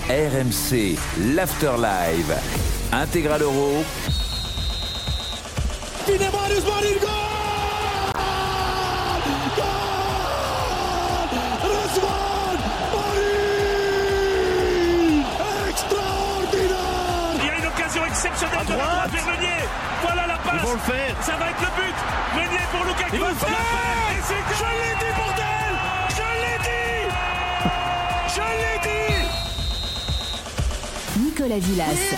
RMC, l'Afterlive, Intégral Euro. Exceptionnel de la droite vers Meunier. Voilà la passe. Ils vont le faire. Ça va être le but. Meunier pour Lukaku. Ils vont le faire. Et c'est que... Je l'ai dit, bordel. Je l'ai dit. Nicolas Villas.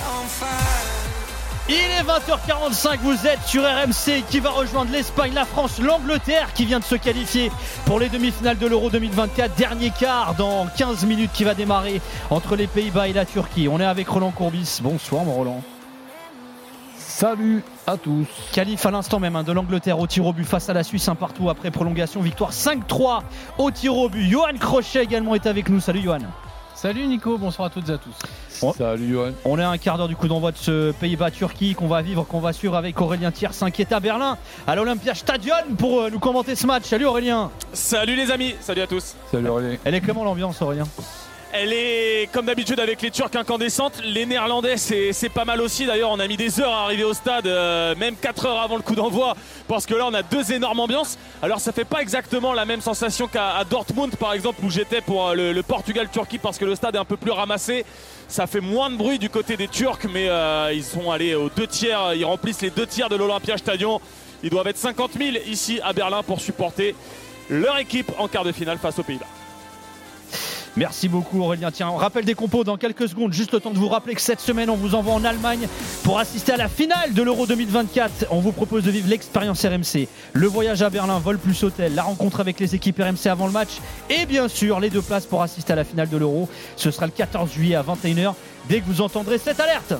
Il est 20h45, vous êtes sur RMC qui va rejoindre l'Espagne, la France, l'Angleterre qui vient de se qualifier pour les demi-finales de l'Euro 2024. Dernier quart dans 15 minutes qui va démarrer entre les Pays-Bas et la Turquie. On est avec Roland Courbis. Bonsoir mon Roland. Salut à tous. Qualif à l'instant même de l'Angleterre au tir au but face à la Suisse, un partout après prolongation. Victoire 5-3 au tir au but. Johan Crochet également est avec nous. Salut Johan. Salut Nico, bonsoir à toutes et à tous. Salut Johan. On est à un quart d'heure du coup d'envoi de ce Pays-Bas-Turquie qu'on va suivre avec Aurélien Thiersin qui est à Berlin, à l'Olympiastadion pour nous commenter ce match. Salut Aurélien. Salut les amis, salut à tous. Salut Aurélien. Elle est comment l'ambiance Aurélien ? Elle est comme d'habitude avec les Turcs incandescentes, les Néerlandais c'est pas mal aussi. D'ailleurs on a mis des heures à arriver au stade, même 4 heures avant le coup d'envoi, parce que là on a deux énormes ambiances. Alors ça fait pas exactement la même sensation qu'à Dortmund par exemple où j'étais pour le Portugal-Turquie, parce que le stade est un peu plus ramassé. Ça fait moins de bruit du côté des Turcs, mais ils sont allés aux 2 tiers, ils remplissent les 2 tiers de l'Olympiastadion. Ils doivent être 50 000 ici à Berlin pour supporter leur équipe en quart de finale face aux Pays-Bas. Merci beaucoup Aurélien. Tiens, on rappelle des compos dans quelques secondes. Juste le temps de vous rappeler que cette semaine, on vous envoie en Allemagne pour assister à la finale de l'Euro 2024. On vous propose de vivre l'expérience RMC. Le voyage à Berlin, vol plus hôtel, la rencontre avec les équipes RMC avant le match et bien sûr les 2 places pour assister à la finale de l'Euro. Ce sera le 14 juillet à 21h dès que vous entendrez cette alerte.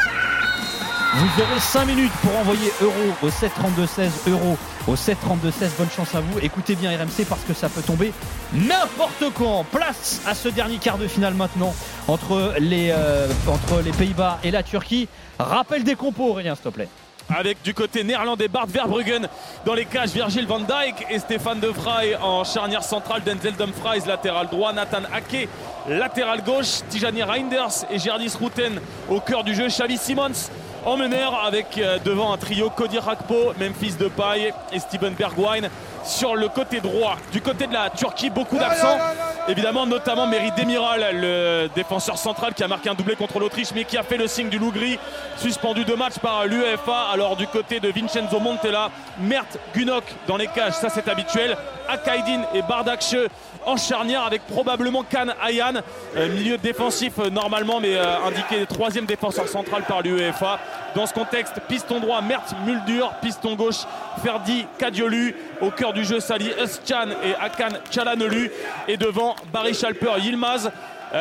Vous aurez 5 minutes pour envoyer euro au 732-16, euro au 732-16. Bonne chance à vous. Écoutez bien RMC parce que ça peut tomber n'importe quand. Place à ce dernier quart de finale maintenant entre les Pays-Bas et la Turquie. Rappel des compos Aurélien s'il te plaît. Avec du côté néerlandais Bart Verbruggen dans les cages, Virgil van Dijk et Stéphane De Vrij en charnière centrale, Denzel Dumfries latéral droit, Nathan Ake latéral gauche, Tijani Reinders et Gerdis Routen au cœur du jeu, Xavi Simons en meneur avec devant un trio Cody Gakpo, Memphis Depay et Steven Bergwijn. Sur le côté droit, du côté de la Turquie, beaucoup d'absents. Évidemment, notamment Merih Demiral, le défenseur central qui a marqué un doublé contre l'Autriche, mais qui a fait le signe du loup gris, suspendu 2 matchs par l'UEFA. Alors du côté de Vincenzo Montella, Mert Günok dans les cages, ça c'est habituel. Akaydin et Bardakche en charnière avec probablement Kan Ayhan, milieu défensif normalement, mais indiqué 3e défenseur central par l'UEFA. Dans ce contexte, piston droit Mert Muldur, piston gauche Ferdi Kadiolu, au cœur du jeu Salih Özcan et Hakan Çalhanoğlu, et devant Barış Alper Yılmaz,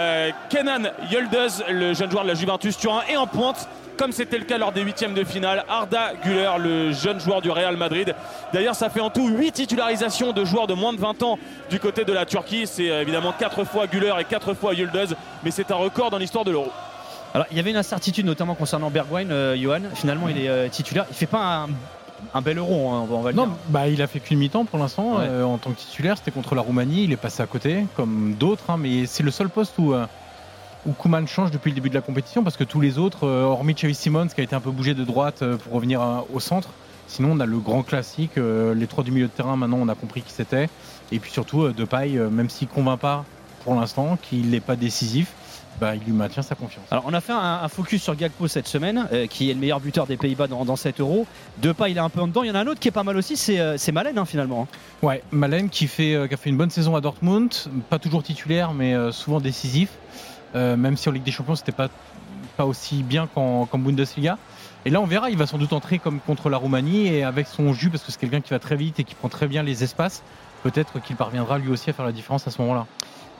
Kenan Yıldız, le jeune joueur de la Juventus Turin, et en pointe, comme c'était le cas lors des 8e de finale, Arda Güler, le jeune joueur du Real Madrid. D'ailleurs, ça fait en tout 8 titularisations de joueurs de moins de 20 ans du côté de la Turquie. C'est évidemment 4 fois Güler et 4 fois Yıldız, mais c'est un record dans l'histoire de l'Euro. Alors, il y avait une incertitude notamment concernant Bergwijn, Johan. Finalement, il est titulaire. Il fait pas un bel Euro, hein, on va le dire. Non, il a fait qu'une mi-temps pour l'instant en tant que titulaire. C'était contre la Roumanie, il est passé à côté comme d'autres, hein, mais c'est le seul poste où Koeman change depuis le début de la compétition, parce que tous les autres, hormis Xavi Simons qui a été un peu bougé de droite pour revenir au centre, sinon on a le grand classique, les 3 du milieu de terrain. Maintenant on a compris qui c'était, et puis surtout Depay, même s'il ne convainc pas pour l'instant, qu'il n'est pas décisif, il lui maintient sa confiance. Alors on a fait un focus sur Gakpo cette semaine, qui est le meilleur buteur des Pays-Bas dans cet Euro. Depay il est un peu en dedans. Il y en a un autre qui est pas mal aussi, c'est Malen finalement. Ouais, Malen qui a fait une bonne saison à Dortmund, pas toujours titulaire mais souvent décisif, même si en Ligue des Champions c'était pas aussi bien qu'en Bundesliga. Et là on verra, il va sans doute entrer comme contre la Roumanie, et avec son jus, parce que c'est quelqu'un qui va très vite et qui prend très bien les espaces, peut-être qu'il parviendra lui aussi à faire la différence à ce moment-là.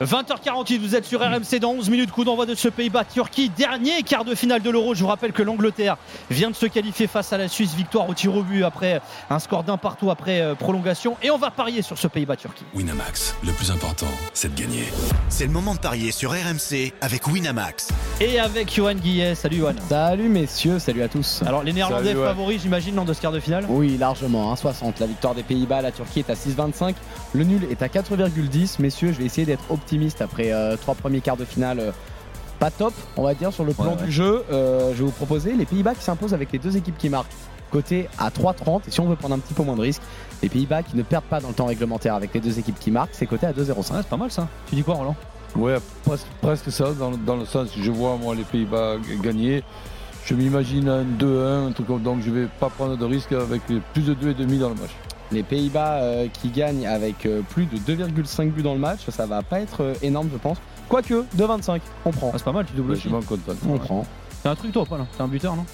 20h48, vous êtes sur RMC. Dans 11 minutes, coup d'envoi de ce Pays-Bas-Turquie, dernier quart de finale de l'Euro. Je vous rappelle que l'Angleterre vient de se qualifier face à la Suisse, victoire au tir au but après un score d'un partout après prolongation, et on va parier sur ce Pays-Bas-Turquie. Winamax, le plus important, c'est de gagner. C'est le moment de parier sur RMC avec Winamax. Et avec Johan Guillet. Salut Johan. Salut messieurs, salut à tous. Alors les Néerlandais favoris, j'imagine, lors de ce quart de finale. Oui, largement, 1,60. La victoire des Pays-Bas, la Turquie est à 6,25. Le nul est à 4,10. Messieurs, je vais essayer d'être optimiste après 3 premiers quarts de finale pas top, on va dire, sur le plan du jeu. Je vais vous proposer les Pays-Bas qui s'imposent avec les deux équipes qui marquent. Côté à 3,30, et si on veut prendre un petit peu moins de risques, les Pays-Bas qui ne perdent pas dans le temps réglementaire avec les deux équipes qui marquent, c'est côté à 2,05. C'est pas mal ça. Tu dis quoi, Roland? Ouais, presque ça, dans le sens que je vois moi les Pays-Bas gagner. Je m'imagine un 2-1, un truc comme, donc je vais pas prendre de risque avec plus de 2,5 dans le match. Les Pays-Bas qui gagnent avec plus de 2,5 buts dans le match, ça va pas être énorme, je pense. Quoique, 2,25, on prend. C'est pas mal, tu doubles aussi. Je m'en content. On prend. T'as un truc toi, Paul? T'es un buteur, non?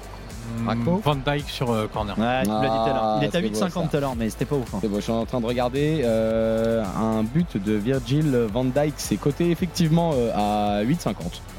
Van Dijk sur corner. Ouais, tu l'as dit tout à l'heure. Il était à 8,50 tout à l'heure, mais c'était pas ouf. C'est beau, je suis en train de regarder un but de Virgil van Dijk, c'est coté effectivement à 8,50.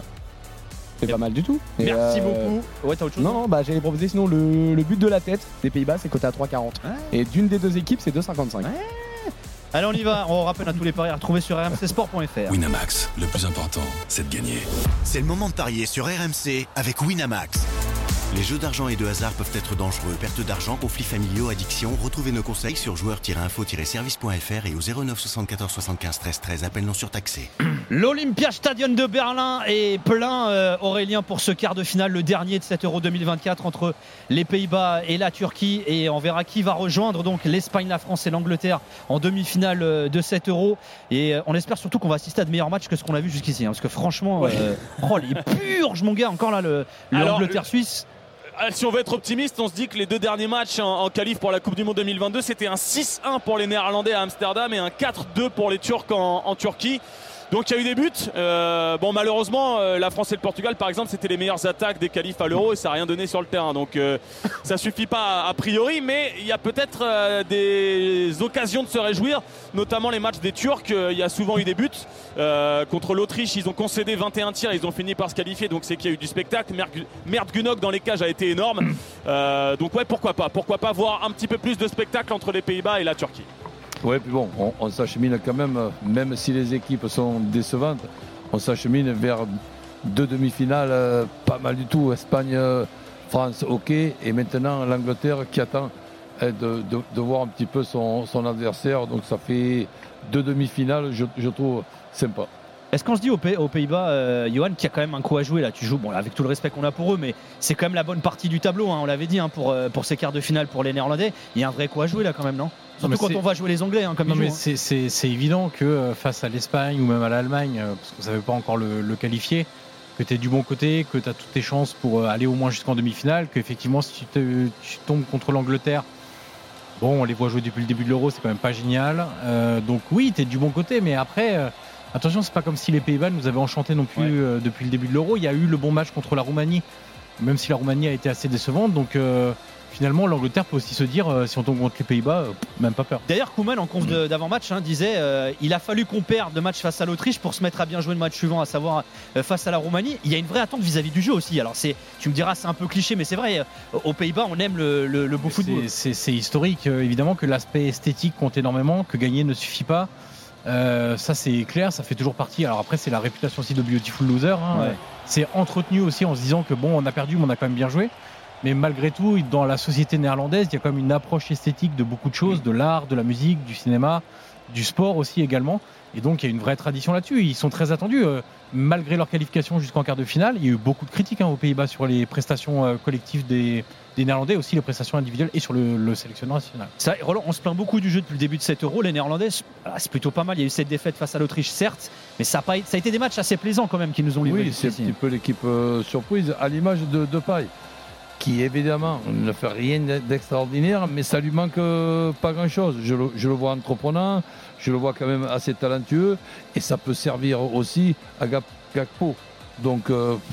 C'est pas mal du tout. Merci beaucoup. Ouais, t'as autre chose? Non, j'allais proposer sinon le but de la tête des Pays-Bas, c'est coté à 3,40. Et d'une des deux équipes, c'est 2,55. Allez, on y va. On rappelle à tous les paris à retrouver sur rmcsport.fr. Winamax, le plus important, c'est de gagner. C'est le moment de parier sur RMC avec Winamax. Les jeux d'argent et de hasard peuvent être dangereux. Perte d'argent, conflits familiaux, addiction. Retrouvez nos conseils sur joueurs-info-service.fr et au 09 74 75 13 13. Appel non surtaxé. L'Olympiastadion de Berlin est plein, Aurélien, pour ce quart de finale, le dernier de cet Euro 2024 entre les Pays-Bas et la Turquie. Et on verra qui va rejoindre donc l'Espagne, la France et l'Angleterre en demi-finale de cet Euro. Et on espère surtout qu'on va assister à de meilleurs matchs que ce qu'on a vu jusqu'ici. Parce que franchement, les purges, mon gars, encore là, l'Angleterre-Suisse. Si on veut être optimiste, on se dit que les deux derniers matchs en qualif pour la Coupe du Monde 2022, c'était un 6-1 pour les Néerlandais à Amsterdam et un 4-2 pour les Turcs en Turquie. Donc il y a eu des buts. Malheureusement, la France et le Portugal, par exemple, c'était les meilleures attaques des qualifs à l'Euro et ça n'a rien donné sur le terrain. Donc ça suffit pas a priori, mais il y a peut-être des occasions de se réjouir, notamment les matchs des Turcs. Il y a souvent eu des buts. Contre l'Autriche, ils ont concédé 21 tirs, ils ont fini par se qualifier, donc c'est qu'il y a eu du spectacle. Merde Gunok dans les cages a été énorme. Donc ouais, pourquoi pas voir un petit peu plus de spectacle entre les Pays-Bas et la Turquie. Ouais, puis bon, on s'achemine quand même si les équipes sont décevantes, on s'achemine vers deux demi-finales pas mal du tout. Espagne, France, ok, et maintenant l'Angleterre qui attend de voir un petit peu son adversaire. Donc ça fait deux demi-finales, je trouve sympa. Est-ce qu'on se dit aux Pays-Bas, Johan, qu'il y a quand même un coup à jouer là? Tu joues, avec tout le respect qu'on a pour eux, mais c'est quand même la bonne partie du tableau, on l'avait dit, pour ces quarts de finale pour les Néerlandais. Il y a un vrai coup à jouer là quand même, non? Surtout quand on va jouer les Anglais, comme ils jouent. C'est évident que face à l'Espagne ou même à l'Allemagne, parce qu'on ne savait pas encore le qualifier, que tu es du bon côté, que tu as toutes tes chances pour aller au moins jusqu'en demi-finale, qu'effectivement si tu tombes contre l'Angleterre, bon, on les voit jouer depuis le début de l'Euro, c'est quand même pas génial. Donc oui, tu es du bon côté, mais après... attention, c'est pas comme si les Pays-Bas nous avaient enchantés non plus depuis le début de l'Euro. Il y a eu le bon match contre la Roumanie, même si la Roumanie a été assez décevante. Donc finalement, l'Angleterre peut aussi se dire, si on tombe contre les Pays-Bas, même pas peur. D'ailleurs, Koeman, en conf d'avant-match, disait il a fallu qu'on perde le match face à l'Autriche pour se mettre à bien jouer le match suivant, à savoir face à la Roumanie. Il y a une vraie attente vis-à-vis du jeu aussi. Alors tu me diras, c'est un peu cliché, mais c'est vrai, aux Pays-Bas, on aime le beau football. C'est historique, évidemment, que l'aspect esthétique compte énormément, que gagner ne suffit pas. Ça c'est clair, ça fait toujours partie. Alors après c'est la réputation aussi de Beautiful Loser, C'est entretenu aussi en se disant que bon, on a perdu mais on a quand même bien joué. Mais malgré tout, dans la société néerlandaise, il y a quand même une approche esthétique de beaucoup de choses, de l'art, de la musique, du cinéma, du sport aussi également. Et donc il y a une vraie tradition là-dessus. Ils sont très attendus. Malgré leur qualification jusqu'en quart de finale, il y a eu beaucoup de critiques aux Pays-Bas sur les prestations collectives des Néerlandais, aussi les prestations individuelles et sur le sélectionneur national. Ça, Roland, on se plaint beaucoup du jeu depuis le début de cet Euro. Les Néerlandais, c'est plutôt pas mal. Il y a eu cette défaite face à l'Autriche, certes, mais ça a été des matchs assez plaisants quand même qui nous ont livré. Oui, c'est un petit peu l'équipe surprise, à l'image de Depay, qui évidemment ne fait rien d'extraordinaire, mais ça lui manque pas grand-chose. Je le vois entreprenant, je le vois quand même assez talentueux, et ça peut servir aussi à Gakpo. Donc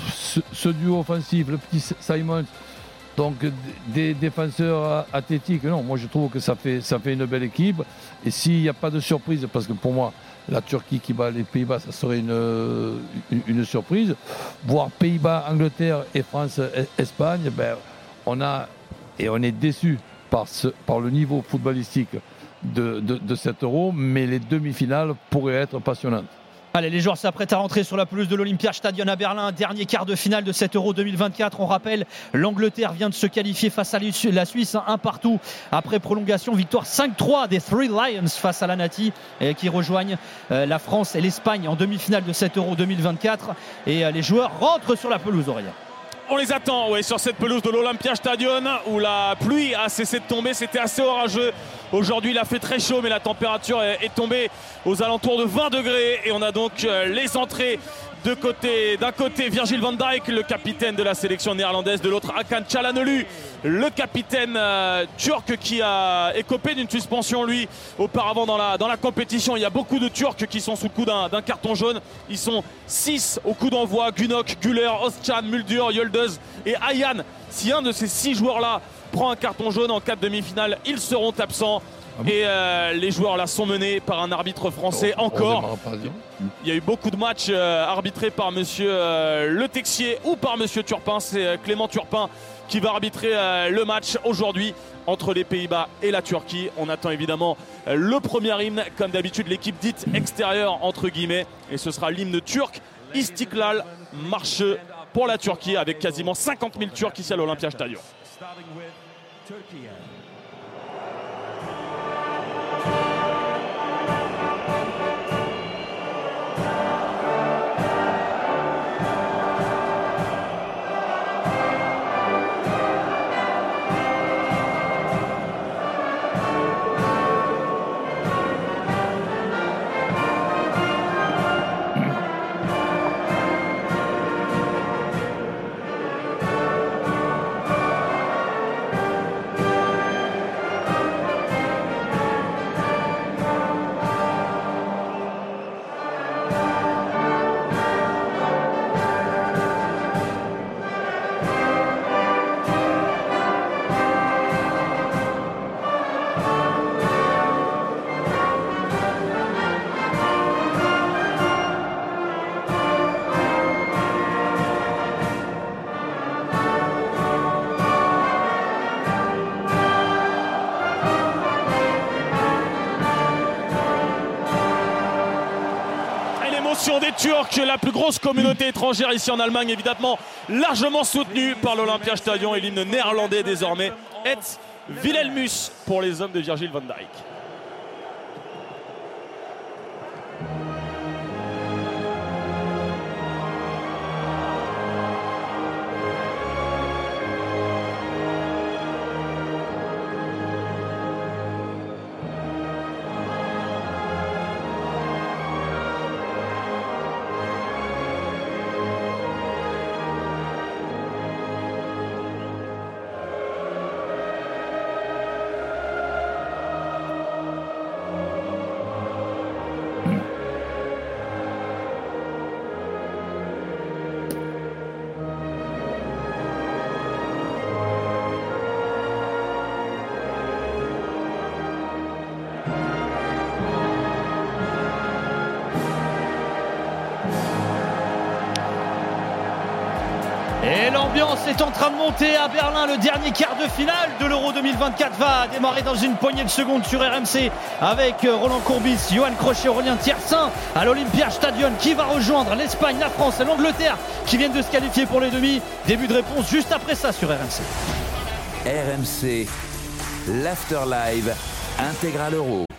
ce duo offensif, le petit Simon, donc des défenseurs athlétiques, non, moi je trouve que ça fait une belle équipe. Et s'il n'y a pas de surprise, parce que pour moi la Turquie qui bat les Pays-Bas, ça serait une surprise. Voire Pays-Bas, Angleterre et France, Espagne, on est déçu par le niveau footballistique de cet Euro, mais les demi-finales pourraient être passionnantes. Allez, les joueurs s'apprêtent à rentrer sur la pelouse de l'Olympiastadion à Berlin. Dernier quart de finale de cet Euro 2024. On rappelle, l'Angleterre vient de se qualifier face à la Suisse, un partout après prolongation. Victoire 5-3 des Three Lions face à la Nati, qui rejoignent la France et l'Espagne en demi-finale de cet Euro 2024. Et les joueurs rentrent sur la pelouse, Aurélien. On les attend sur cette pelouse de l'Olympiastadion où la pluie a cessé de tomber. C'était assez orageux. Aujourd'hui, il a fait très chaud, mais la température est tombée aux alentours de 20 degrés. Et on a donc les entrées d'un côté Virgil van Dijk, le capitaine de la sélection néerlandaise, de l'autre Hakan Çalhanoğlu, le capitaine turc qui a écopé d'une suspension lui auparavant dans la compétition. Il y a beaucoup de Turcs qui sont sous le coup d'un carton jaune. Ils sont 6 au coup d'envoi: Günok, Güler, Özcan, Muldur, Yıldız et Ayhan. Si un de ces 6 joueurs-là prend un carton jaune en cas de demi-finale, ils seront absents. Et les joueurs là sont menés par un arbitre français encore. Il y a eu beaucoup de matchs arbitrés par monsieur Le Texier ou par monsieur Turpin. C'est Clément Turpin qui va arbitrer le match aujourd'hui entre les Pays-Bas et la Turquie. On attend évidemment le premier hymne, comme d'habitude l'équipe dite extérieure entre guillemets, et ce sera l'hymne turc, Istiklal, marche pour la Turquie, avec quasiment 50 000 Turcs ici à l'Olympiastadion. Des Turcs, la plus grosse communauté étrangère ici en Allemagne, évidemment largement soutenue par l'Olympiastadion, et l'hymne néerlandais désormais est Wilhelmus pour les hommes de Virgil van Dijk. Et l'ambiance est en train de monter à Berlin. Le dernier quart de finale de l'Euro 2024 va démarrer dans une poignée de secondes sur RMC avec Roland Courbis, Johan Crochet, Aurélien Thiersin à l'Olympiastadion, qui va rejoindre l'Espagne, la France et l'Angleterre qui viennent de se qualifier pour les demi. Début de réponse juste après ça sur RMC. RMC, l'After Live, Intégral Euro.